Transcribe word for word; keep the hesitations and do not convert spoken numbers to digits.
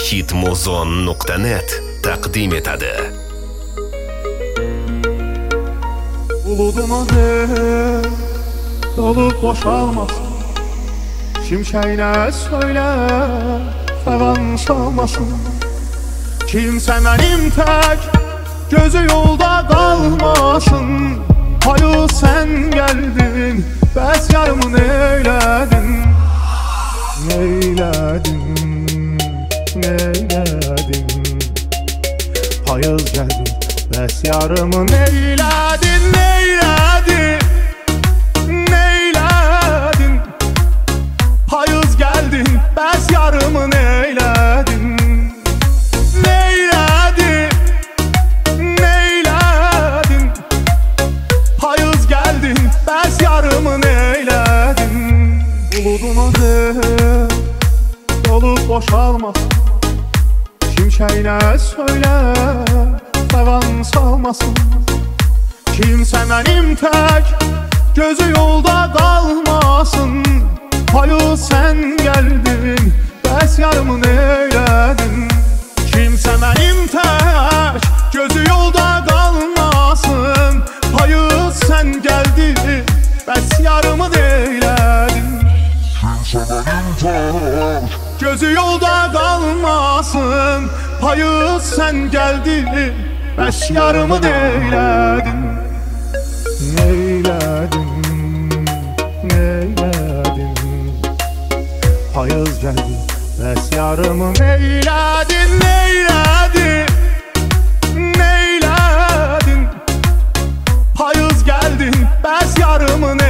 hitmuzon nuqta net taqdim etadi. Buluduma de dolup boşalmasın, şimşeğine söyle fevan salmasın. Kimse benim tek gözü yolda kalmasın. Hayır sen geldin, bəs yarımı neyledin? Neyledin, neyledin? Hayır geldin, bəs yarımı neyledin? Neyledin, neyledin? Hayır geldin, bəs yarımı neyledin? Neyledin, neyledin? Hayır geldin, bəs yarımı neyledin? Buluduma de dolup boşalmasın, şimşeğine söyle fevan salmasın. Kimse benim tek gözü yolda kalmasın. Hayır sen geldin, bəs yarımı neyledin? Kimse benim tek gözü yolda kalmasın. Hayır sen geldin, bəs yarımı neyledin? Kimse benim tek gözü yolda kalmasın. Hayır sen geldin, bəs yarımı neyledin? Neyledin, neyledin? Hayır geldin, bəs yarımı neyledin? Neyledin, neyledin? Hayır geldin, bəs yarımı neyledin?